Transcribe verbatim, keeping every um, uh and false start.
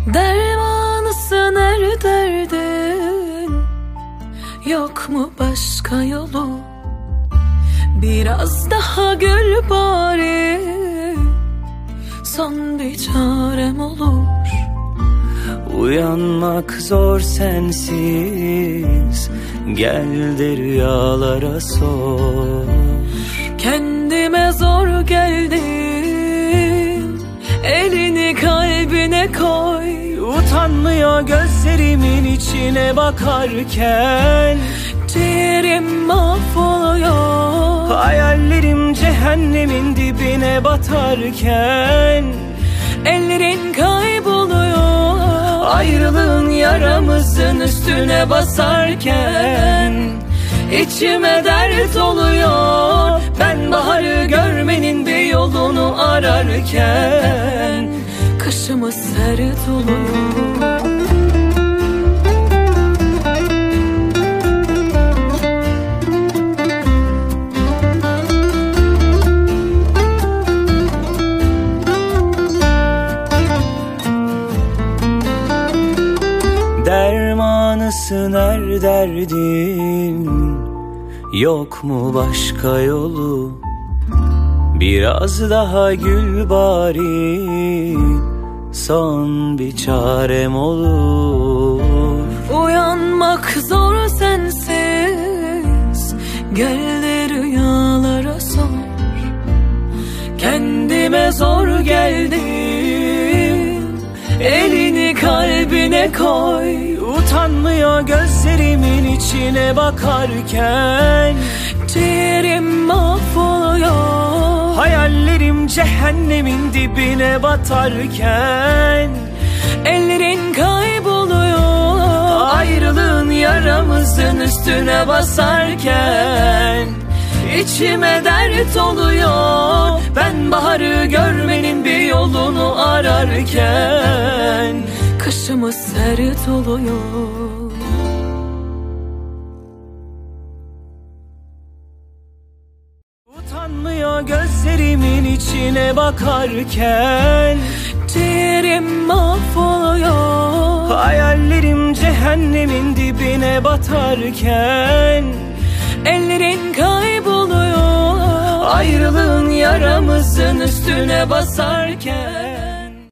Dermanısın her derdin, yok mu başka yolu? Biraz daha gül bari, son bir çarem olur. Uyanmak zor sensiz, gel de rüyalara sor. Kendime zor geldim, elini kalbine koy. Utanmıyor gözlerimin içine bakarken, ciğerim mahvoluyor. Hayallerim cehennemin dibine batarken, ellerin kayboluyor. ayrılığın yaramızın üstüne basarken, içime dert oluyor. Ben baharı görmenin bir yolunu ararken, kışımız sert oluyor. Dermanısın her derdin, yok mu başka yolu? Biraz daha gül bari, son bir çarem olur. Uyanmak zor sensiz, gel de rüyalara sor. Kendime zor geldim, elini kalbine koy. Utanmıyor gözlerimin içine bakarken, ciğerim mahvoluyor. hayallerim cehennemin dibine batarken, ellerin kayboluyor. ayrılığın yaramızın üstüne basarken, içime dert oluyor. Ben baharı görmenin bir yolunu ararken, kışımız sert oluyor. Utanmıyor gözlerimin içine bakarken, ciğerim mahvoluyor. hayallerim cehennemin dibine batarken, ellerin kayboluyor. ayrılığın yaramızın üstüne basarken.